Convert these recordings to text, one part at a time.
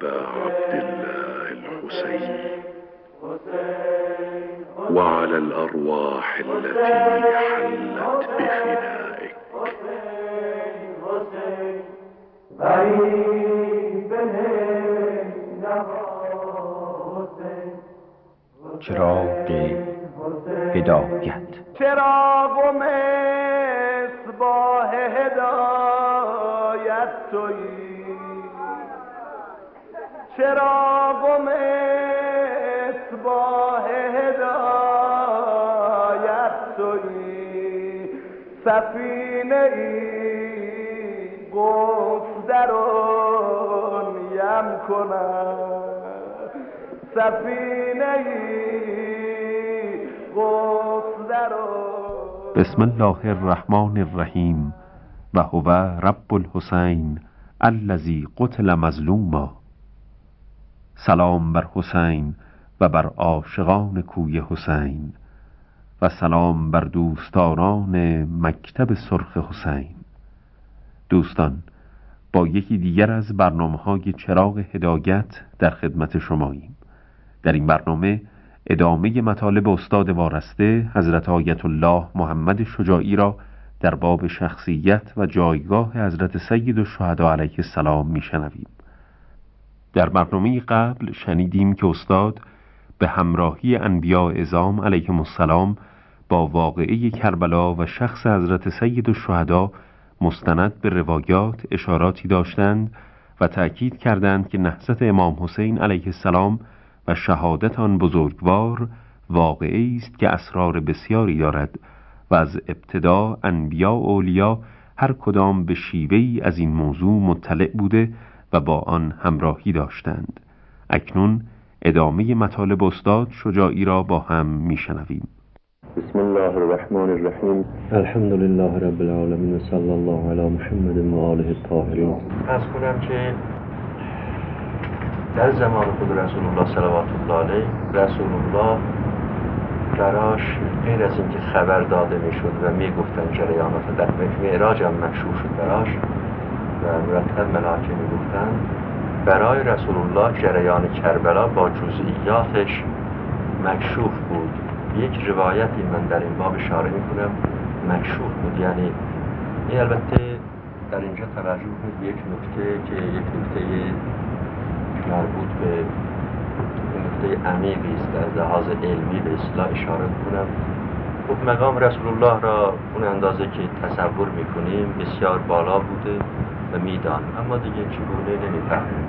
أبا عبد الله الحسين وعلى الأرواح التي حلت بفنائك. چراغ هدایت، چراغ و مصباح هدایت تویی، چراغ و مصباح هدایت تویی، سفینه ای گفت درون یم کنم، سفینه ای گفت درون. بسم الله الرحمن الرحیم و هو رب الحسین الذی قتل مظلوما. سلام بر حسین و بر عاشقان کوی حسین و سلام بر دوستداران مکتب سرخ حسین. دوستان، با یکی دیگر از برنامه‌های چراغ هدایت در خدمت شماییم. در این برنامه ادامه مطالب استاد وارسته حضرت آیت الله محمد شجاعی را در باب شخصیت و جایگاه حضرت سید الشهدا علیه السلام میشنویم. در برنامه قبل شنیدیم که استاد به همراهی انبیاء اعظام علیهم السلام با واقعه کربلا و شخص حضرت سید الشهدا مستند به روایات اشاراتی داشتند و تأکید کردند که نهضت امام حسین علیه السلام و شهادت آن بزرگوار واقعی است که اسرار بسیاری دارد و از ابتدا انبیا و اولیا هر کدام به شیوهی از این موضوع مطلع بوده و با آن همراهی داشتند. اکنون ادامه مطالب استاد شجاعی را با هم میشنویم. بسم الله الرحمن الرحیم. الحمد لله رب العالمین و صلی الله علی محمد و آله الطاهرین. از کنم که در زمان خود رسول الله صلوات الله علیه، رسول الله براش غیر از اینکه خبر داده میشد و میگفتن جریانات در معراج هم مکشوف شد براش و مرتب ملائکه میگفتن، برای رسول الله جریان کربلا با جزئیاتش مکشوف بود. یک روایتی من در این باب اشاره میکنم مکشوف بود، یعنی این البته در اینجا توجه کنید یک نکته که یک نکته مربوط به نکته عمیقی است در لحاظ علمی به اصطلاح اشاره میکنم. خب مقام رسول الله را اون اندازه که تصور میکنیم بسیار بالا بوده و میدانیم، اما دیگه چگونه نمیفهمیم.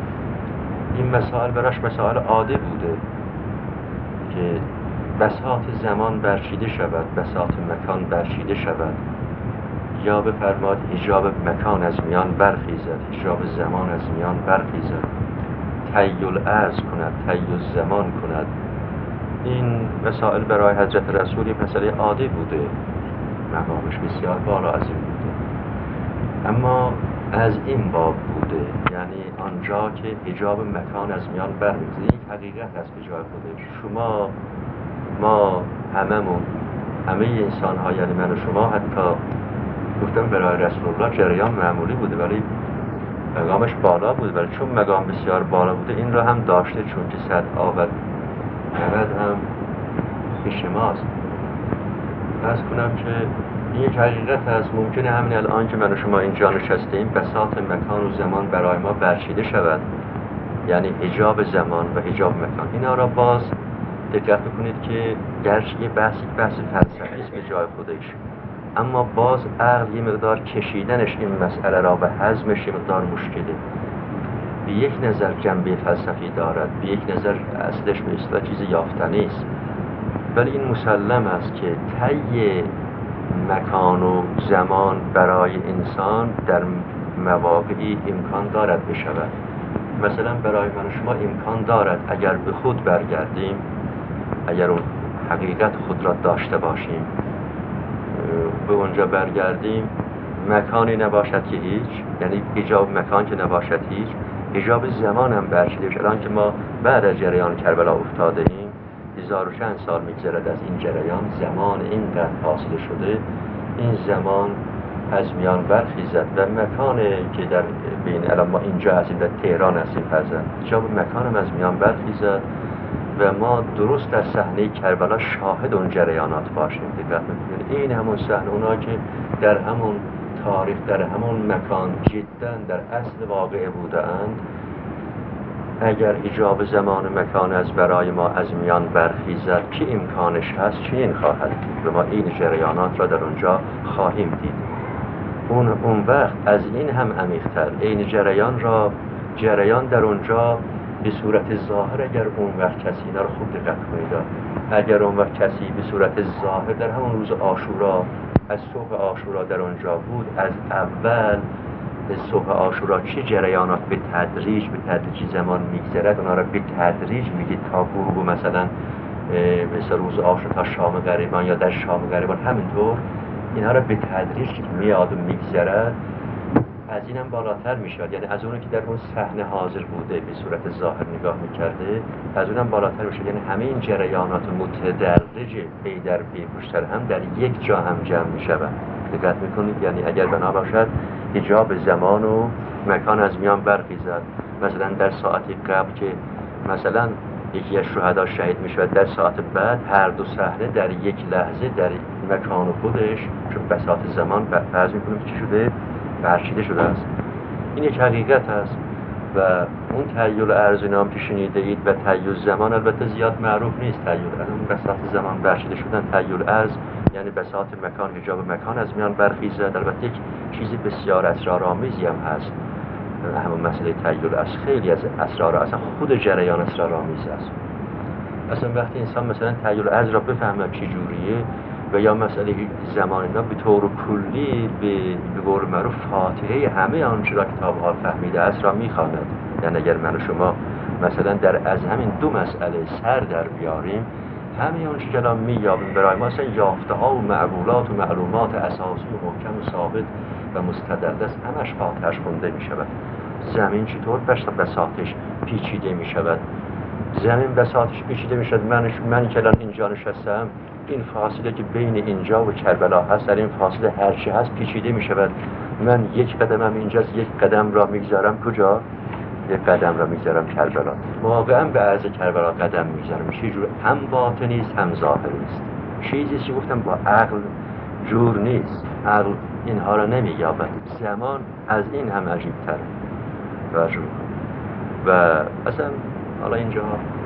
این مسائل براش مسائل عاده بوده که بساط زمان برچیده شود، بساط مکان برچیده شود، یا بفرماد حجاب مکان از میان برخیزد، حجاب زمان از میان برخیزد، طی الارض کند، طی الزمان کند. این مسائل برای حضرت رسول مسئله عادی بوده، مقامش بسیار بالا از این بوده، اما از این باب بوده، یعنی آنجا که حجاب مکان از میان برخیزد. این حقیقت است به جای خودش. ما همه انسان ها، یعنی من و شما حتی گفتم برای رسول الله جریان معمولی بوده ولی مقامش بالا بود، ولی چون مقام بسیار بالا بوده این را هم داشته، چون که 100 آب 90 هم پیش ماست. عرض کنم که این یک حقیقت هست. ممکنه همین الان که من و شما اینجا نشستیم بساط مکان و زمان برای ما برچیده شود، یعنی حجاب زمان و حجاب مکان. اینا را باز دقت کنید که گرچه یه بحث فلسفی است به جای خودش، اما باز عقل یه مقدار کشیدنش این مسئله را و هضمش یه مقدار مشکله. به یک نظر جنبه فلسفی دارد، به یک نظر اصلش به اصطلاح چیز یافتنی است، ولی این مسلم است که طی مکان و زمان برای انسان در مواقعی امکان دارد بشود. مثلا برای من و شما امکان دارد اگر به خود برگردیم، اگر اون حقیقت خود را داشته باشیم، به اونجا برگردیم، مکانی نباشد که هیچ، یعنی حجاب مکان که نباشد هیچ، حجاب زمان هم برچیده شد. الان که ما بعد از جریان کربلا افتاده ایم، 1000 و چند سال میگذرد از این جریان، زمان اینقدر فاصله شده، این زمان از میان برخیزد و مکان که در بین الان ما اینجا هستیم در تهران هستیم فرضاً حجاب مکانم از میان برخیزد و ما درست در صحنه کربلا شاهد اون جریانات باشیم. دقت می‌کنید این همون صحنه، اونا که در همون تاریخ در همون مکان جداً در اصل واقعه بودند، اگر حجاب زمان و مکان از برای ما از میان برخیزد چه امکانش هست، چنین خواهد بود و ما این جریانات را در اونجا خواهیم دید. اون وقت از این هم عمیق‌تر این جریان در اونجا به صورت ظاهر، اگر اون وقت کسی اینا رو خوب دقت کنید، اگر اون وقت کسی به صورت ظاهر در همون روز عاشورا از صبح عاشورا در اونجا بود، از اول صبح عاشورا چه جریانات به تدریج زمان میگذرد، اونا را به تدریج میگید تا غروب مثلا مثل روز عاشورا تا شام غریبان یا در شام غریبان، همینطور اینا را به تدریج که میاد و میگذرد از اینم بالاتر میشد. یعنی از اونی که در اون صحنه حاضر بوده به صورت ظاهر نگاه میکرده از اونم بالاتر میشد. یعنی همه این جریانات متدرج پی در پی پشت هم در یک جا هم جمع میشوند. دقت میکنید؟ یعنی اگر بنا باشد حجاب زمان و مکان از میان برخیزد، مثلا در ساعتی قبل که مثلا یکی از شهدا شهید میشود، در ساعت بعد هر دو صحنه در یک لحظه در مکان خودش، چون بساط زمان فرض میکنیم چی شده؟ برچیده شده است. این یک حقیقت است و اون تحیل ارض نام که شنیده اید و تحیل زمان البته زیاد معروف نیست. تحیل اون بساط زمان برچیده شدن، تحیل ارض یعنی بساط مکان، حجاب مکان از میان برخیزد. البته یک چیزی بسیار اسرارآمیزی هم هست، همون مسئله تحیل ارض خیلی از اسرار، اصلا خود جریان اسرارآمیز است. اصلا وقتی انسان مثلا تحیل ارض را بفهمه چه جوریه و یا مسئله زمان اینا به طور کلی به قول معروف فاتحه همه آنچه را کتاب‌ها فهمیده است را می‌خواند. یعنی اگر من و شما مثلا از همین دو مسئله سر در بیاریم، همه آنچه که الان می‌یابیم برای ما اصلا یافته‌ها و معقولات و معلومات اساسی و محکم و ثابت و مستدل است، همش فاتحه‌اش خونده می‌شود. زمین چطور بساطش پیچیده می‌شود، زمین بساطش پیچیده می‌شود. من که الان اینجا نشستم، این فاصله که بین اینجا و کربلا هست، در این فاصله هرچی هست پیچیده می شود. من یک قدمم اینجاست، یک قدم را میگذارم کجا؟ یک قدم را میگذارم کربلا. واقعا به عرض کربلا قدم میگذارم. چه جور؟ هم باطنی است هم ظاهری است. چیزی که گفتم با عقل جور نیست، عقل اینها را نمییابد. زمان از این هم عجیب تره و اصلا حالا اینجا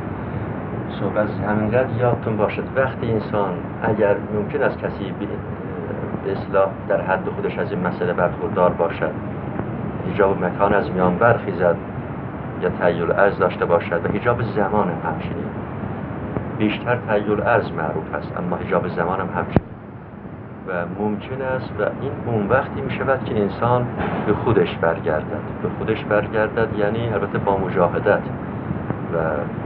صحبت همینقدر یادتون باشد وقتی انسان اگر ممکن است کسی به اصلاح در حد خودش از این مسئله برخوردار باشد، حجاب مکان از میان برخیزد یا تحیل ارض داشته باشد و حجاب زمان هم همچنین، بیشتر تحیل ارض معروف است اما حجاب زمان هم همچنین و ممکن است و این اون وقتی می شود که انسان به خودش برگردد یعنی البته با مجاهدت. و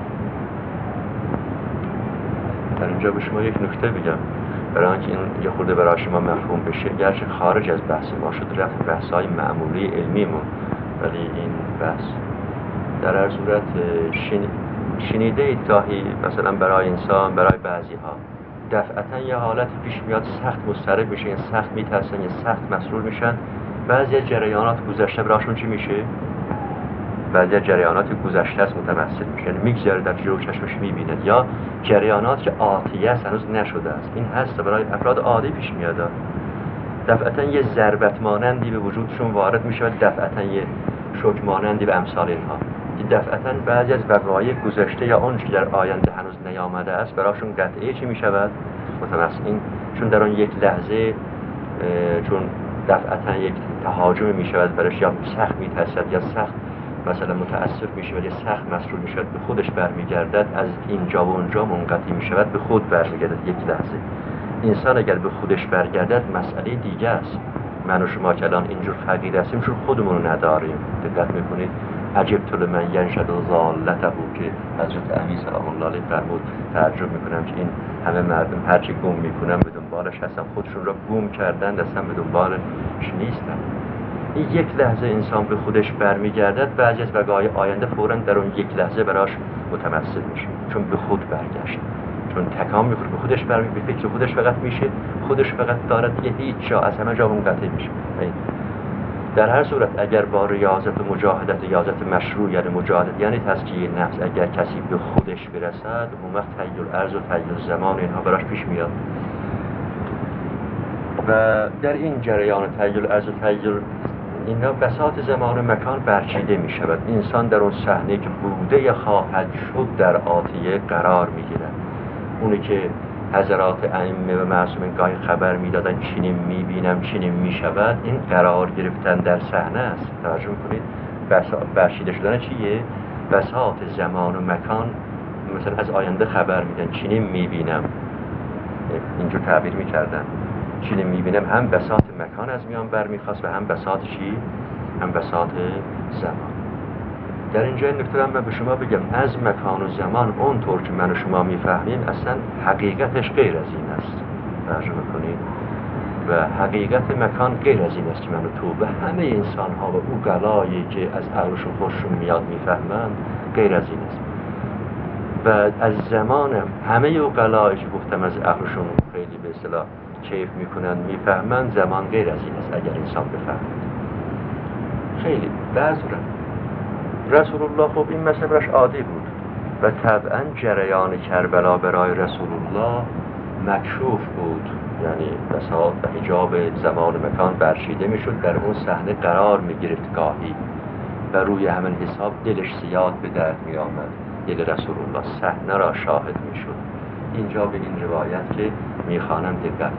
در اینجا به شما یک نکته بگم برای اینکه این یه خورده برای شما مفهوم بشه، گرچه خارج از بحث ما شد، رفت بحث‌های معمولی علمیمون، ولی این بحث در هر صورت شنیده اید گاهی مثلا برای انسان، برای بعضی ها دفعتا یه حالت پیش میاد سخت مضطرب میشه، سخت میترسن یا سخت مسرور میشن. بعضی از جریانات گذشته براشون چی میشه؟ بعضی از جریانات گذشته است متمثل میشه، یعنی میگذره در جلو چشمش میبیند، یا جریانات که آتیه است هنوز نشده است. این هست برای افراد عادی پیش میاد. دفعتا یه ضربت مانندی به وجودشون وارد میشه و دفعتا یه شوک مانندی به امثال اینها. دفعتا بعضی از وقایع گذشته یا اون که در آینده هنوز نیامده است براشون قطعی چی میشود؟ متمثل این چون در اون یک لحظه چون دفعتا یک تهاجم میشود برش، یا سخت میترسد یا سخت مثلا متأثر میشود یا سخت مسرور میشود، به خودش برمیگردد، از اینجا و اونجا منقطع میشود، به خود برمیگردد. یک لحظه انسان اگر به خودش برگردد مسئله دیگه است. من و شما که الان اینجور فقیر هستیم چون خودمون رو نداریم. دقت میکنید؟ عجبت لمن ینشد ضالته که حضرت امیر سلام الله علیه فرمود. تعجب میکنم که این همه مردم هرچی گم میکنن به دنبالش هستن، خودشون را گم کردن، اصلا به دنبالش نیستن. این یک لحظه انسان به خودش برمیگردد، بعضی از وقایع آینده فوراً در اون یک لحظه براش متمثل میشه چون به خود برگشت. چون تکان میخوره به خودش برمی، به فکر خودش فقط میشه، خودش فقط دارد، دیگه هیچ جا از همه جا منقطع میشه. در هر صورت اگر با ریاضت و مجاهدت، ریاضت مشروع یعنی مجاهدت یعنی تزکیه نفس، اگر کسی به خودش برسد، اون وقت تحیل الارض و تحیل الزمان اینها براش پیش میاد. و در این جریان تحیل الارض و تحیل اینا بساط زمان و مکان برچیده می شود. انسان در اون صحنه که بوده خواهد شد در آتیه قرار می گیرد. اونی که حضرات ائمه و معصومین گاهی خبر میدادن چنین میبینم چنین میشود، این قرار گرفتن در صحنه است. توجه میکنید برچیده شدن چیه؟ بساط زمان و مکان. مثلا از آینده خبر میدن چنین میبینم، اینجور تعبیر میکردن، چنین میبینم، هم بساط مکان از میان برمیخواست و هم بساط چی؟ هم بساط زمان. در اینجا این نکته من به شما بگم، از مکان و زمان اونطور که من و شما میفهمیم اصلا حقیقتش غیر از این است. توجه میکنید؟ و حقیقت مکان غیر از این است که من و تو و همه انسان ها و او قلایی که از عقلشون خوششون میاد میفهمند غیر از این است. و از زمانم همه او قلایی که گفتم از عقلشون خیلی به اصطلاح کیف میکنن میفهمند، زمان غیر از این است اگر انسان بفهمد. خیلی بعضی رسول الله خب این مسئله براش عادی بود و طبعا جریان کربلا برای رسول الله مکشوف بود، یعنی بساط و حجاب زمان و مکان برچیده میشد، در اون صحنه قرار میگرفت گاهی و روی همین حساب دلش زیاد به درد می آمد. دل رسول الله صحنه را شاهد میشد. اینجا به این روایت که میخوانم دقت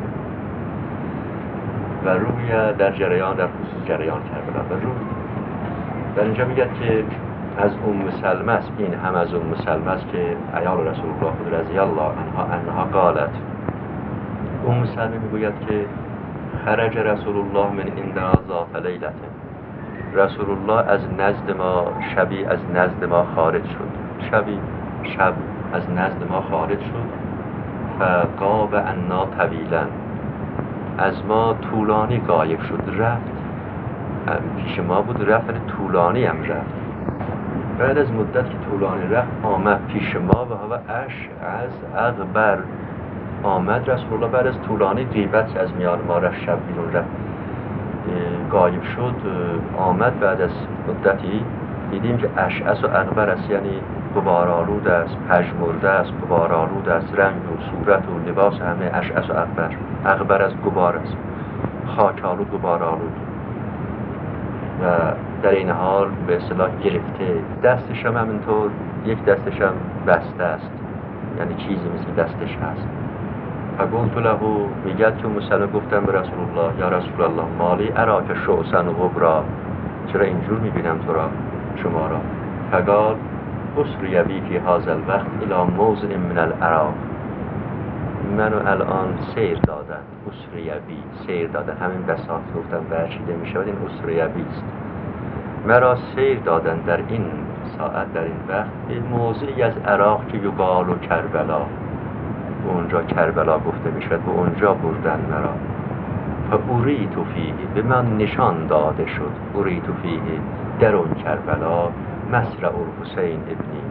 و روی در جریان، در خصوص جریان کربلا و روی در اینجا میگه که از سلمه است، این هم از سلمه است که عیال رسول الله خود رضی الله عنها قالت. سلمه میگوید که خرج رسول الله من عندنا ذات لیلة، رسول الله از نزد ما شبی از نزد ما خارج شد، شب از نزد ما خارج شد، فغاب عنا طویلا، از ما طولانی غایب شد، رفت پیش ما بود، رفت طولانی هم رفت. بعد از مدت که طولانی رفت آمد پیش ما و هوا اش از اغبر، آمد رسول الله بعد از طولانی غیبت از میان ما رفت، شب بیرون رفت غایب شد، آمد بعد از مدتی دیدیم که اشعث و اغبر است، یعنی غبارآلود است، پژمرده است، غبارآلود است، رنگ و صورت و لباس همه اشعث و اغبر از غبار است، خاک‌آلود غبارآلود و در این حال به اصطلاح گرفته، دستش هم همینطور، یک دستش هم بسته است، یعنی چیزی مثل دستش هست. فقلت له، میگد که مسلمه گفتم به رسول الله یا رسول الله مالی اراک شعثا و غبرا، چرا اینجور میبینم تو را، شما را؟ فقال اسری بی فی هذا الوقت الی موضع من العراق، منو الان سیر دادن، اسری بی سیر دادن، همین بساط گفتم برچیده میشود، این اسری بی است، مرا سیر دادن در این ساعت، در این وقت به موضعی از عراق که یقال و کربلا، اونجا کربلا گفته میشود، به اونجا بردن مرا. فاریت فیه، به من نشان داده شد، اریت فیه در اون کربلا، مصرع الحسین ابنی،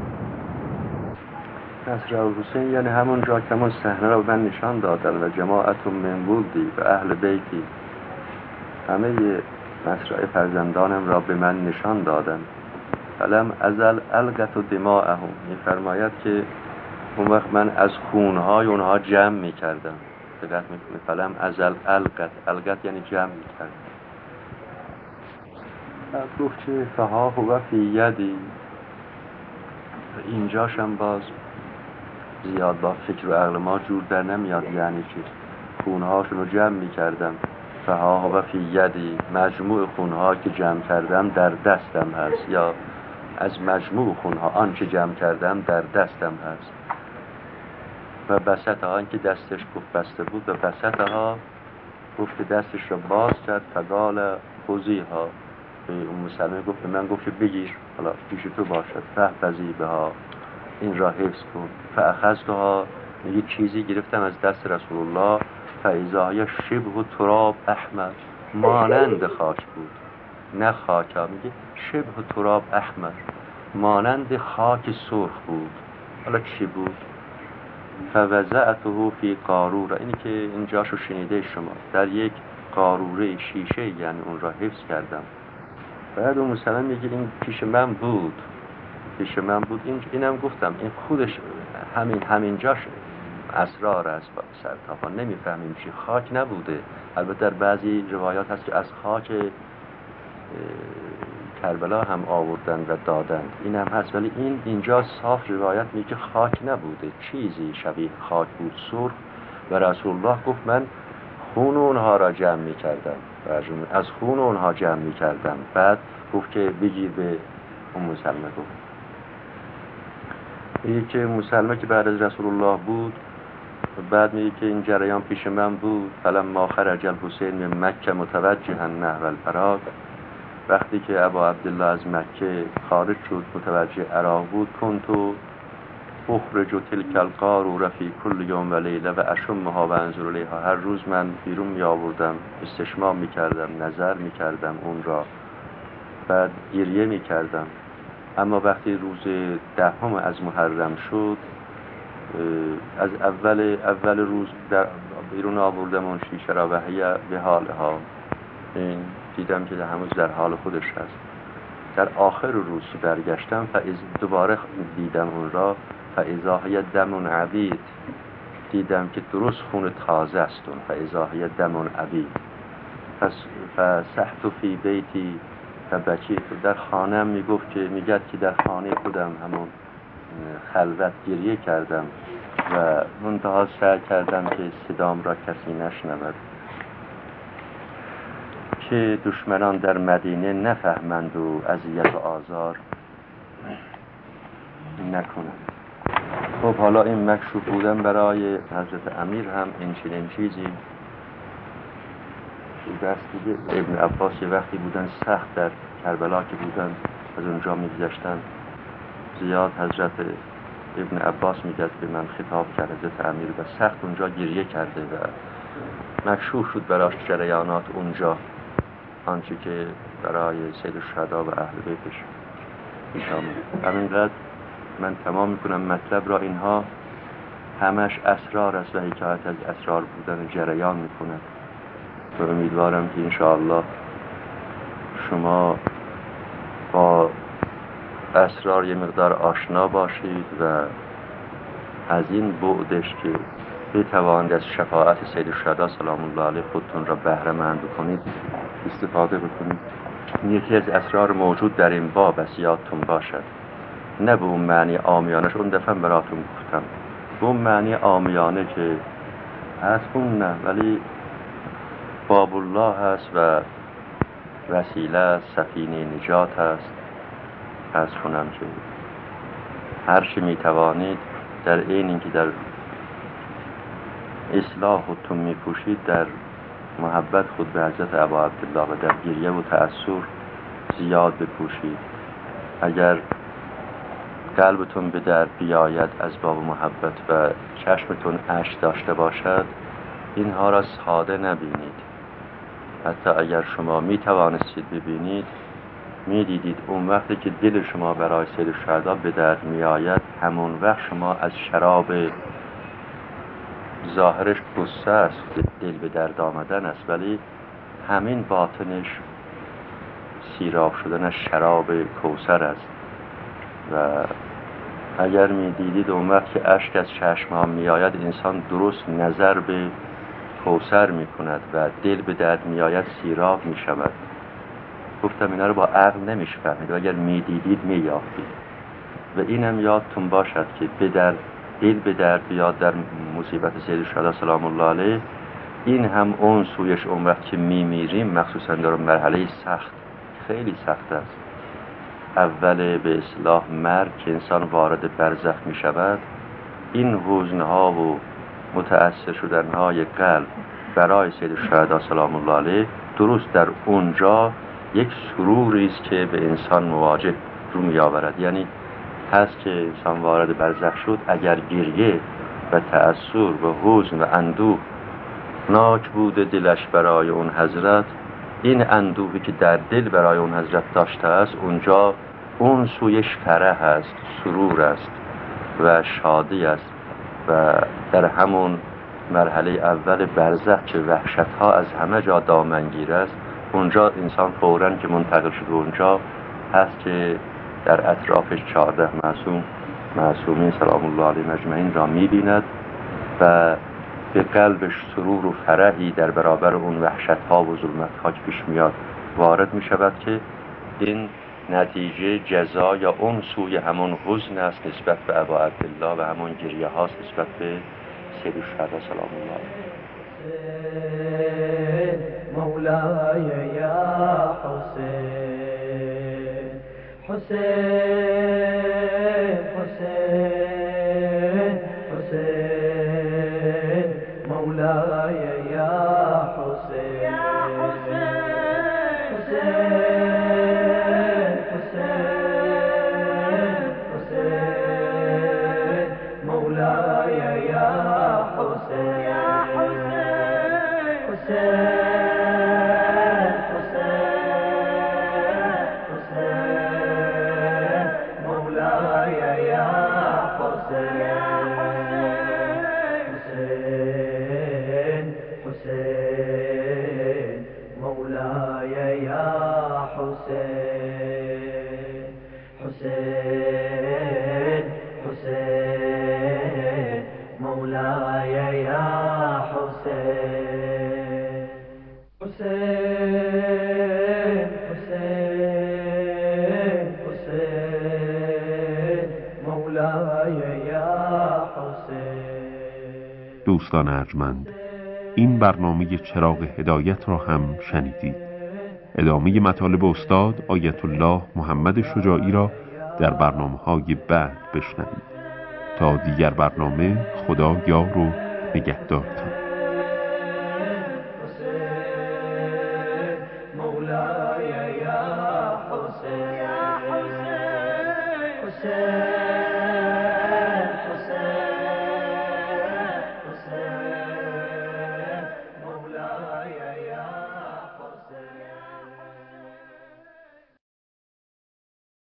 مصرع الحسین یعنی همونجا که همون صحنه را به من نشان دادن و جماعت من ولدی و اهل بیتی، همه مصرع فرزندانم را به من نشان دادن. فلم ازل القت دماءهم، میفرماید که اون وقت من از خونهای اونها جمع میکردم، دقت میکنه، فلم ازل القت یعنی جمع میکردم. گفت که فها هو فی یدی، اینجاشم باز زیاد با فکر و عقل ما جور در نمیاد، یعنی که خونهاشون رو جمع میکردم، فها هو فی یدی، مجموع خونها که جمع کردم در دستم هست، یا از مجموع خونها آنچه جمع کردم در دستم هست. و بسطها، این که دستش گفت بسته بود، و بسطها گفت دستش را باز کرد، فقال خذیها، به اون سلمه گفت، من گفت بگیر، حالا پیش تو باشد، فاحفظی بها، این را حفظ کن. فاخذتها، یه چیزی گرفتم از دست رسول الله، فاذا هی شبه تراب احمر، مانند خاک بود، نه خاکا، میگه شبه تراب احمر، مانند خاک سرخ بود. حالا چی بود؟ فوضعته فی قاروره، اینی که اینجاشو شنیده شما، در یک قاروره شیشه، یعنی اون را حفظ کردم. بعد اون مسلم میگه این پیش من بود. اینم گفتم این خودش همینجاش اسرار است با سرتاپا نمیفهمیم چی. خاک نبوده، البته در بعضی روایات هست که از خاک کربلا هم آوردن و دادند، این هم هست، ولی اینجا صاف روایت میگه که خاک نبوده، چیزی شبیه خاک بود، سرخ. و رسول الله گفت من خون اونها را جمع میکردم، از خون اونها جمع میکردم. بعد گفت که بگیر به اون مسلمه. گفت میگه که مسلمه که بعد از رسول الله بود، بعد میگه که این جریان پیش من بود. فلما خرج الحسین من مکه متوجها نحو العراق، وقتی که ابا عبدالله از مکه خارج شد متوجه عراق بود، کنتو اخرج تلک القاروره فی کل یوم و لیله و اشمها و انظر الیها، هر روز من بیرون می آوردم، استشمام می کردم، نظر می کردم اون را، بعد گریه می کردم. اما وقتی روز 10 از محرم شد، از اول روز در بیرون آوردم اون شیشه را و هی به حالها، دیدم که هنوز در حال خودش هست. در آخر روز برگشتم دوباره دیدم اون را، فاذا هی دم عبید، دیدم که درست خون تازه است اون، فاذا هی دم عبید. فسحت فی بیتی فبکیت، در خانم میگد که در خانه خودم همون خلوت گریه کردم و منتها سعی کردم که صدام را کسی نشنود، که دشمنان در مدینه نفهمند و اذیت و آزار نکنند. خب حالا این مکشوف بودن برای حضرت امیر هم این چنین چیزی دست دیگه. ابن عباس یه وقتی بودن سخت در کربلا که بودن، از اونجا میگذشتن زیاد، حضرت ابن عباس میگه به من خطاب کرد حضرت امیر و سخت اونجا گریه کرده و مکشوف شد براش جریانات اونجا، آنچه که برای سید الشهدا و اهل بیتش پیش آمد. همینقدر من تمام میکنم مطلب را. اینها همش اسرار است و حکایت از اسرار بودن جریان میکند و امیدوارم که انشاءالله شما با اسرار یه مقدار آشنا باشید و از این بعدش که بتوانید از شفاعت سید الشهدا سلام الله علیه خودتون را بهره مند بکنید استفاده بکنید. یکی از اسرار موجود در این باب است، یادتون باشد، نه به اون معنی عامیانه، اون دفعه براتون گفتم، به اون معنی عامیانه که هست اون نه، ولی باب الله هست و وسیله سفینه نجات هست. از کنم که هر چی میتوانید در این اینکه در اصلاح خودتون میکوشید، در محبت خود به حضرت ابا عبدالله و در گریه و تأثیر زیاد بکوشید. اگر قلبتون به درد بیاید از باب محبت و چشمتون اشک داشته باشد، اینها را ساده نبینید. حتی اگر شما میتوانستید ببینید، میدیدید اون وقتی که دل شما برای سید الشهدا به درد میآید، همون وقت شما از شراب ظاهرش قصه است، دل به درد آمدن است، ولی همین باطنش سیراب شدن از شراب کوثر است. و اگر میدیدید اون وقت که اشک از چشم‌ها میآید، انسان درست نظر به کوثر میکند و دل به درد میآید، سیراب میشود. گفتم اینا رو با عقل نمیشه فهمید و اگر میدیدید مییافتید. و اینم یادتون باشد که دل به درد بیاد در مصیبت سید الشهدا سلام الله علیه، این هم اون سویش اون وقت که میمیریم، مخصوصا در مرحله سخت، خیلی سخت است، اول به اصطلاح مرگ که انسان وارد برزخ میشود، این حزنها و متأثر شدنهای قلب برای سید الشهدا سلام الله علیه، درست در اونجا یک سروری است که به انسان مواجه رو می آورد. یعنی هست که انسان وارد برزخ شد، اگر گریه و تأثیر و حزن و اندوه ناک بوده دلش برای اون حضرت، این اندوهی که در دل برای اون حضرت داشته است، اونجا اون سویش فرح است، سرور است و شادی است. و در همون مرحله اول برزخ که وحشت‌ها از همه جا دامنگیر است، اونجا انسان فوراً که منتقل شده اونجا هست که در اطرافش 14 معصومین سلام الله علیهم اجمعین را می‌بیند و به قلبش سرور و فرحی در برابر اون وحشت‌ها و ظلمت‌ها که پیش میاد وارد می‌شود که این نتیجه جزا یا اون سوی همون حزن است نسبت به ابا عبدالله و همون گریه هاست نسبت به سید الشهدا سلام الله علیه. مولای یا حسین حسین حسین حسین مولای یا حسین یا حسین حسین حسین مولای یا حسین یا حسین حسین حسین مولای یا حسین یا حسین حسین مولای یا حسین حسین حسین مولای یا حسین حسین حسین حسین مولای یا حسین. دوستان ارجمند، این برنامه چراغ هدایت را هم شنیدید. ادامه مطالب استاد آیت الله محمد شجاعی را در برنامه‌های بعد بشنوید. تا دیگر برنامه، خدا یار و نگهدارتان.